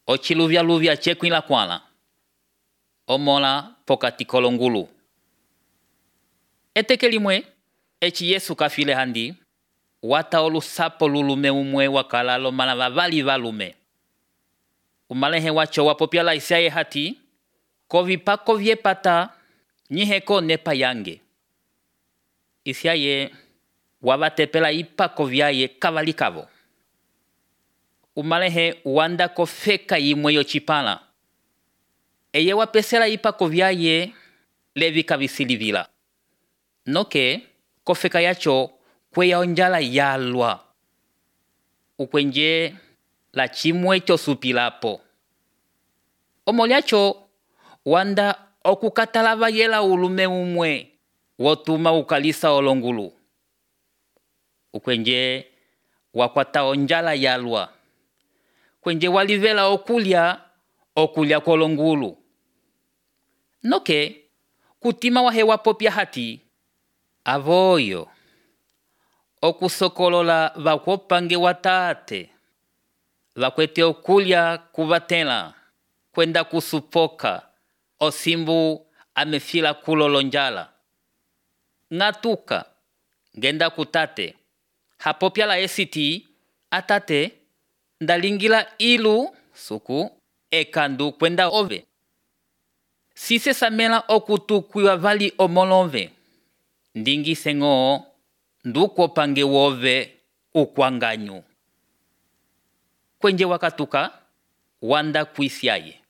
ochiluvya chekwila kwala. Omola pokati kolongulu. Eteke limwe, echi Yesu kafile handi, wata olusapo lulume umwe wakala lomala vavali valume. Umalehe wacho wapopyala isaye hati, kovipako vyepata, nyiheko nepa yange. Isaye wavatepela ipako vyaye kavalikavo. Umalehe wanda kofeka yimwe yochipala. Eye wapesela ipako vyaye levi kavisilivila. Noke kofeka yacho kweya onjala yalwa. Ukwenje la chimwe chosupilapo. Omoliacho wanda okukatalava yela ulume umwe wotuma ukalisa olongulu. Ukwenje wakwata onjala yalwa. Kwenje walivela okulia kolongulu. Noke kutima wahewa popya hati avoyo okusokolola vakopange watate vakwete okulia kuvatela kwenda kusupoka osimbu amefila kulolonjala. Ngatuka ngenda kutate hapopya la esiti atate ndalingila ilu suku ekandu kwenda ove. Sise samela okutukwiwa vali omolove. Ndingi sengo nduko pange wove ukwanganyu. Kwenje wakatuka wanda kuisiaye.